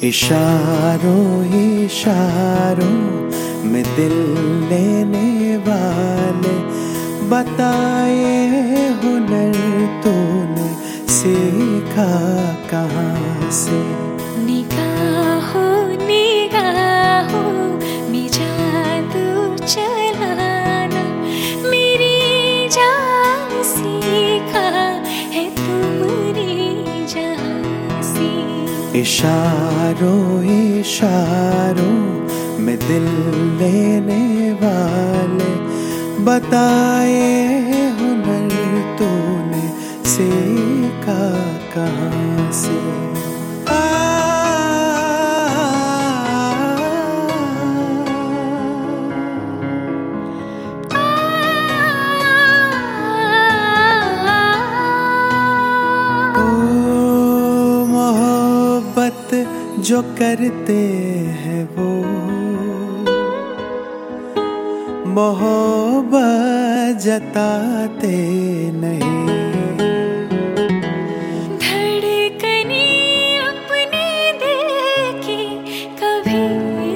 इशारों इशारों में दिल लेने वाले बताए हुनर तूने सीखा कहाँ से। निगाहों निगाहों में जादू चलाना मेरी जान सीखा है तुमने जहाँ से। इशारों इशारों में दिल लेने वाले बताए हुनर तूने सीखा कहाँ से। जो करते हैं वो मोहब्बत जताते नहीं। धड़कने अपने दिल की कभी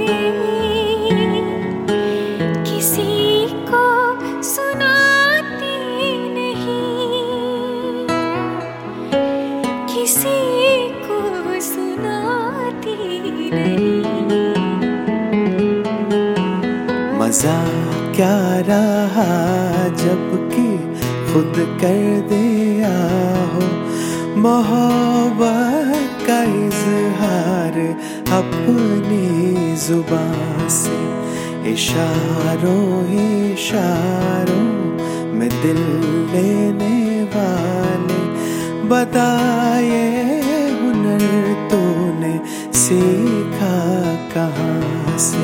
किसी को सुनाती नहीं, किसी को सुनाती नहीं। मजा क्या रहा जबकि खुद कर दिया हो मोहब्बत का इजहार अपनी जुबान से। इशारों इशारों में दिल लेने वाले बताए हुनर तूने सीखा कहाँ से।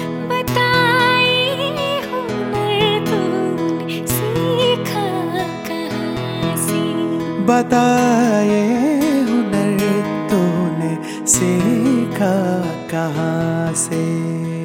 बताए हुनर तूने सीखा कहाँ से।